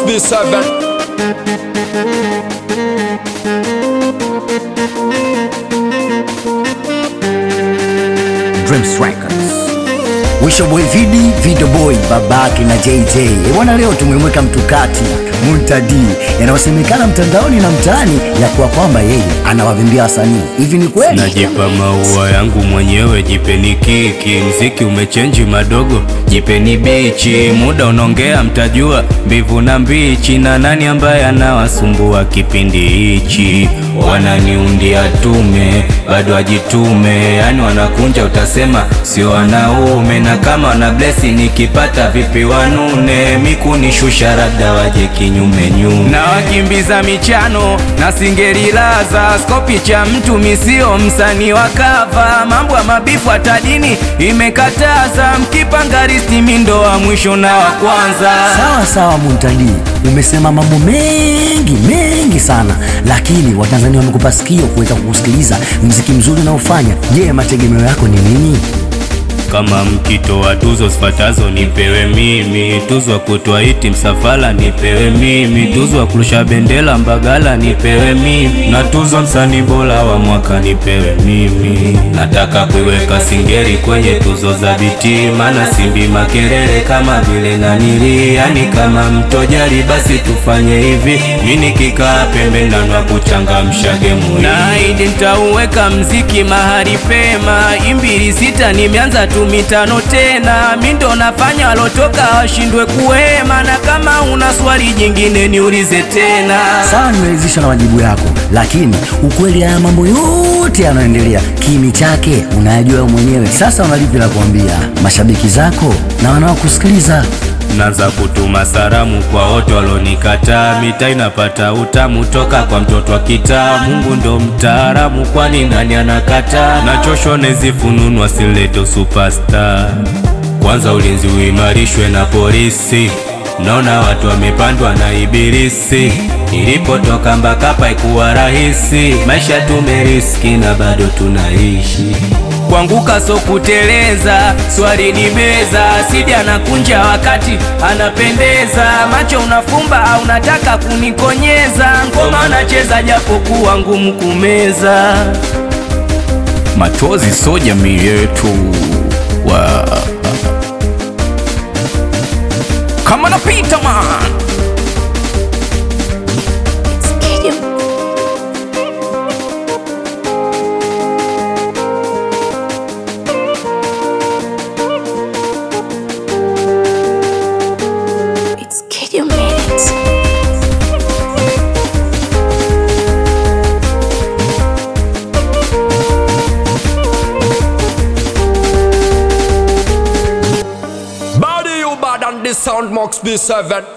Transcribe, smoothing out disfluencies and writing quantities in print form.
B7. Dreams Records. Wisho boy Video boy babake na JJ. Bwana leo tumemweka mtukati Muntadi. Yanayosemekana mtandaoni na mtaani ya kuwa kwamba yeye anawavimbia wasanii. Hivi ni kweli? Najipa maua yangu mwenyewe, jipeni kiki. Mziki umechenji madogo, jipeni bichi. Muda unaongea mtajua mbivu na mbichi. Na nani ambaye anawasumbua kipindi hichi? Wananiundia tume, bado ajitume. Yani wanakunja utasema sio wanaume. Na kama wana blessi nikipata vipi wanune. Mikunishusha labda waje kinyume nyume. Na wakimbiza michano na singerilaza. Skopi cha mtu misio msanii wa kava. Mambo ya mabifu hata dini imekataza. Mkipanga listi mindo wa mwisho na wa kwanza. Sawa Muntadi, umesema mambo mengi sana, lakini Watanzania wamekupa sikio kuweza kukusikiliza mziki mzuri unaofanya. Je, mategemeo yako ni nini? Kama mkito wa tuzo sifatazo nipewe mimi. Tuzo wa kutoa hiti msafala nipewe mimi. Tuzo wa kurusha bendera Mbagala nipewe mimi. Na tuzo msanii bora wa mwaka nipewe mimi. Nataka kuiweka Singeli kwenye tuzo za biti. Maana simbi makelele kama vile nanili. Yani kama mtojali basi tufanye hivi. Mini kikaa pembe nanwa kuchangamsha gemu. Na idi nitauweka mziki mahali pema. Imbili sita nimeanza mitano tena. Mindo nafanya walotoka washindwe kuhema. Na kama una swali jingine niulize tena. Sawa, nimeridhishwa na majibu yako, lakini ukweli haya mambo yote yanaendelea kimi chake unayajua mwenyewe. Sasa unalipi la kuambia mashabiki zako na wanaokusikiliza? Naanza kutuma salamu kwa wote walonikataa. Mitaa inapata utamu toka kwa mtoto wa kitaa. Mungu ndo mtaalamu, kwani nani anakataa? Nachoshwa nezifununu wasileto superstar. Kwanza ulinzi uimarishwe na polisi. Naona watu wamepandwa na ibilisi. Nilipotoka Mbakapa ikuwa rahisi. Maisha tumeriski na bado tunaishi. Kuanguka so kuteleza, swali ni meza. Sidi anakunja wakati anapendeza. Macho unafumba au unataka kunikonyeza. Ngoma unacheza japo kuwa ngumu kumeza. Machozi so jamii yetu kama napita man. Body you bad and the sound Max B7.